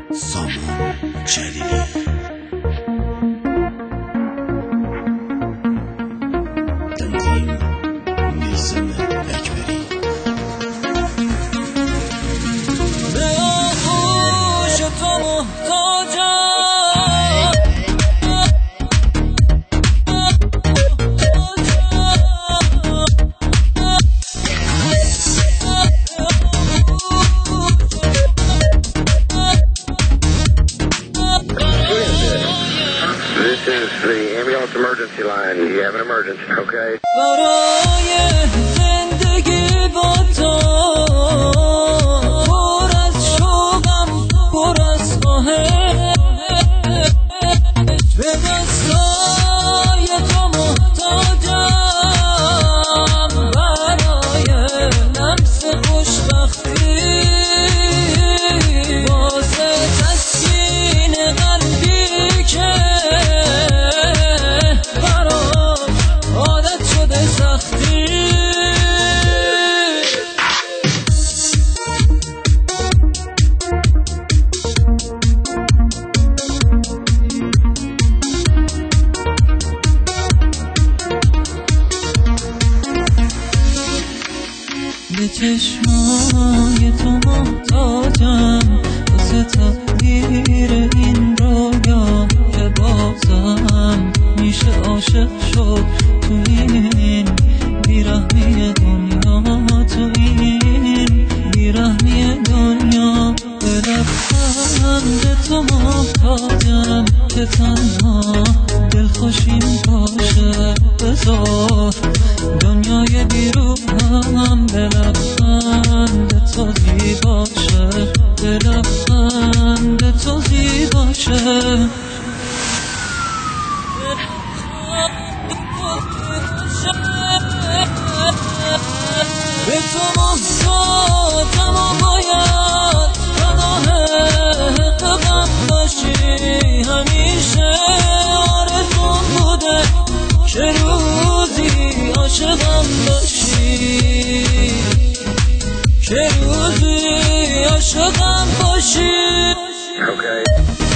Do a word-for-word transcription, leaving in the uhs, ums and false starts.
سامان جلیلی تنظیم نیزم اکبری به آغوش تو محتاجم This is the ambulance emergency line. You have an emergency, okay? برای زندگی با تو پر از شوقم پر از خواهش به دستای تو محتاجم برای لمس خوشبختی واسه تسکین قلبی که برام عادت شده سختی به چشمای تو محتاجم واسه تغییر این رویا که بازم میشه عاشق شد تو این بیرحمی دنیا تو این بیرحمی دنیا به لبخند تو محتاجم که تنها دلخوشیم باشه بذار دنیای بیرونم به لبخند تو زیباشه به لبخند تو زیباشه به تو محتاجم و باید پناه غم باشی همیشه آرزوم بوده که روزی عاشقم باشی که روزی عاشقم باشی Okay.